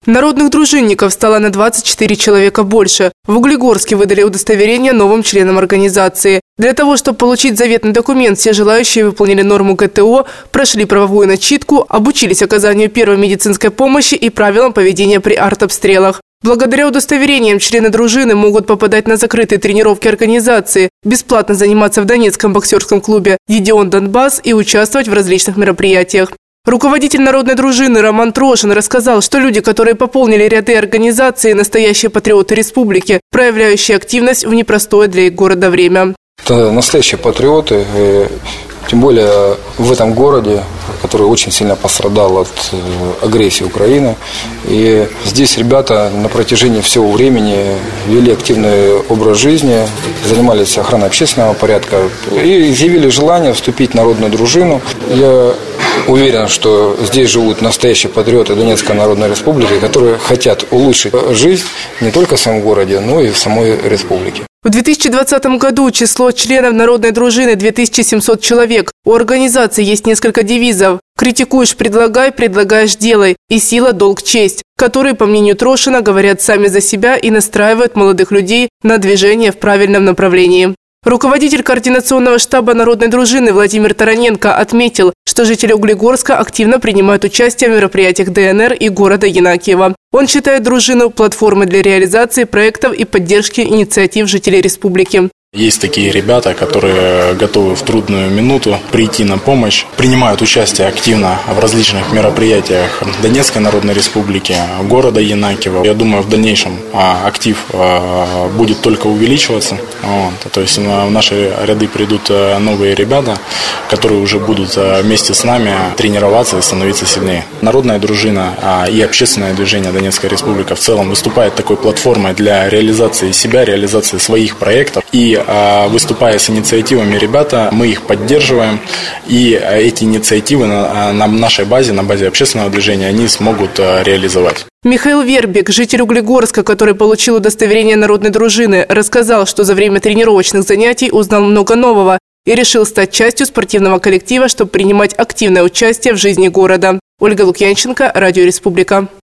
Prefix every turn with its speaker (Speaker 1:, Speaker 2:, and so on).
Speaker 1: Народных дружинников стало на 24 человека больше. В Углегорске выдали удостоверение новым членам организации. Для того, чтобы получить заветный документ, все желающие выполнили норму ГТО, прошли правовую начитку, обучились оказанию первой медицинской помощи и правилам поведения при артобстрелах. Благодаря удостоверениям члены дружины могут попадать на закрытые тренировки организации, бесплатно заниматься в Донецком боксерском клубе «Гедеон Донбасс» и участвовать в различных мероприятиях. Руководитель народной дружины Роман Трошин рассказал, что люди, которые пополнили ряды организации, настоящие патриоты республики, проявляющие активность в непростое для их города время.
Speaker 2: Это настоящие патриоты, тем более в этом городе, который очень сильно пострадал от агрессии Украины. И здесь ребята на протяжении всего времени вели активный образ жизни, занимались охраной общественного порядка и изъявили желание вступить в народную дружину. Я уверен, что здесь живут настоящие патриоты Донецкой Народной Республики, которые хотят улучшить жизнь не только в своем городе, но и в самой республике.
Speaker 1: В 2020 году число членов народной дружины 2700 человек. У организации есть несколько девизов: «Критикуешь – предлагай, предлагаешь – делай» и «Сила, долг, честь», которые, по мнению Трошина, говорят сами за себя и настраивают молодых людей на движение в правильном направлении. Руководитель координационного штаба народной дружины Владимир Тараненко отметил, что жители Углегорска активно принимают участие в мероприятиях ДНР и города Янакиево. Он считает дружину платформой для реализации проектов и поддержки инициатив жителей республики.
Speaker 3: Есть такие ребята, которые готовы в трудную минуту прийти на помощь, принимают участие активно в различных мероприятиях Донецкой Народной Республики, города Янакиево. Я думаю, в дальнейшем актив будет только увеличиваться. То есть в наши ряды придут новые ребята, которые уже будут вместе с нами тренироваться и становиться сильнее. Народная дружина и общественное движение Донецкой Республики в целом выступает такой платформой для реализации себя, реализации своих проектов. И выступая с инициативами ребята, мы их поддерживаем, и эти инициативы на нашей базе, на базе общественного движения, они смогут реализовать.
Speaker 1: Михаил Вербик, житель Углегорска, который получил удостоверение народной дружины, рассказал, что за время тренировочных занятий узнал много нового и решил стать частью спортивного коллектива, чтобы принимать активное участие в жизни города. Ольга Лукьянченко, Радио Республика.